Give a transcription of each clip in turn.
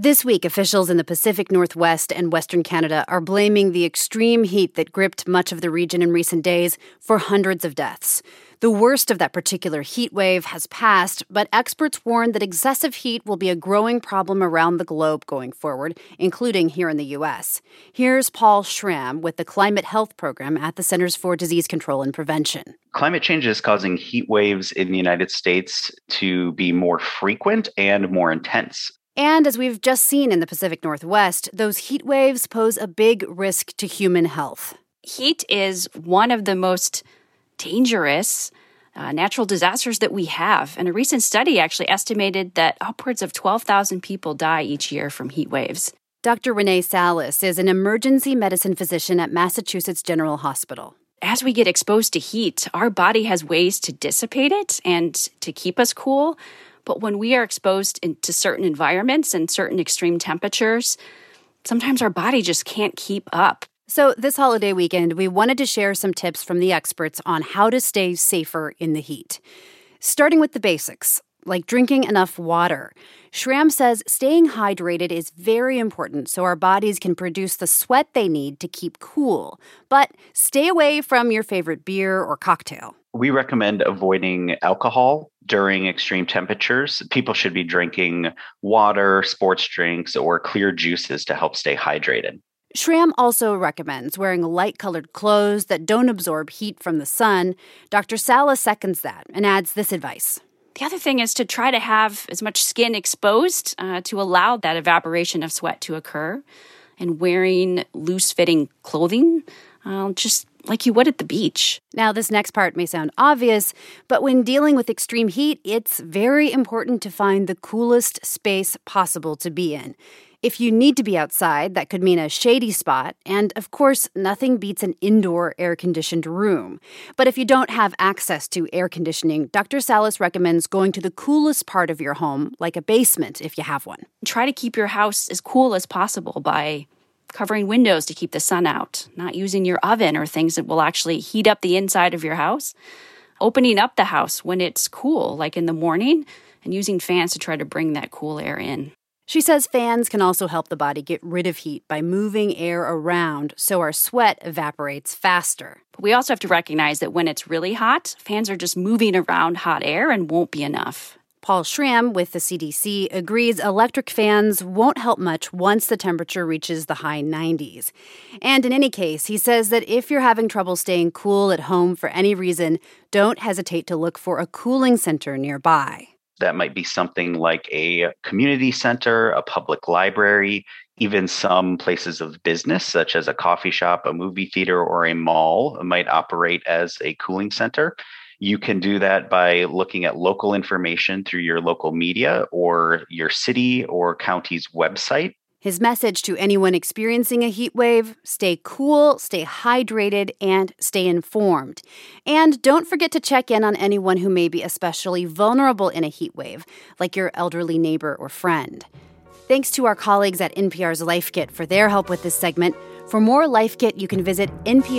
This week, officials in the Pacific Northwest and Western Canada are blaming the extreme heat that gripped much of the region in recent days for hundreds of deaths. The worst of that particular heat wave has passed, but experts warn that excessive heat will be a growing problem around the globe going forward, including here in the U.S. Here's Paul Schramm with the Climate Health Program at the Centers for Disease Control and Prevention. Climate change is causing heat waves in the United States to be more frequent and more intense. And as we've just seen in the Pacific Northwest, those heat waves pose a big risk to human health. Heat is one of the most dangerous natural disasters that we have. And a recent study actually estimated that upwards of 12,000 people die each year from heat waves. Dr. Renee Salas is an emergency medicine physician at Massachusetts General Hospital. As we get exposed to heat, our body has ways to dissipate it and to keep us cool. But when we are exposed to certain environments and certain extreme temperatures, sometimes our body just can't keep up. So this holiday weekend, we wanted to share some tips from the experts on how to stay safer in the heat. Starting with the basics, like drinking enough water. Schramm says staying hydrated is very important so our bodies can produce the sweat they need to keep cool. But stay away from your favorite beer or cocktail. We recommend avoiding alcohol during extreme temperatures. People should be drinking water, sports drinks, or clear juices to help stay hydrated. Schramm also recommends wearing light-colored clothes that don't absorb heat from the sun. Dr. Salas seconds that and adds this advice. The other thing is to try to have as much skin exposed to allow that evaporation of sweat to occur, and wearing loose-fitting clothing, just like you would at the beach. Now, this next part may sound obvious, but when dealing with extreme heat, it's very important to find the coolest space possible to be in. If you need to be outside, that could mean a shady spot, and of course, nothing beats an indoor air-conditioned room. But if you don't have access to air conditioning, Dr. Salas recommends going to the coolest part of your home, like a basement if you have one. Try to keep your house as cool as possible by covering windows to keep the sun out, not using your oven or things that will actually heat up the inside of your house, opening up the house when it's cool, like in the morning, and using fans to try to bring that cool air in. She says fans can also help the body get rid of heat by moving air around so our sweat evaporates faster. But we also have to recognize that when it's really hot, fans are just moving around hot air and won't be enough. Paul Schramm with the CDC agrees electric fans won't help much once the temperature reaches the high 90s. And in any case, he says that if you're having trouble staying cool at home for any reason, don't hesitate to look for a cooling center nearby. That might be something like a community center, a public library, even some places of business, such as a coffee shop, a movie theater, or a mall might operate as a cooling center. You can do that by looking at local information through your local media or your city or county's website. His message to anyone experiencing a heat wave: stay cool, stay hydrated, and stay informed. And don't forget to check in on anyone who may be especially vulnerable in a heat wave, like your elderly neighbor or friend. Thanks to our colleagues at NPR's Life Kit for their help with this segment. For more Life Kit, you can visit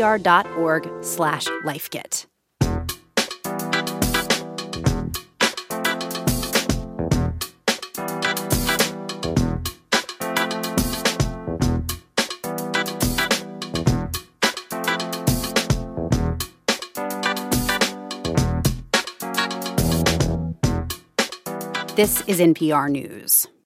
npr.org/lifekit. This is NPR News.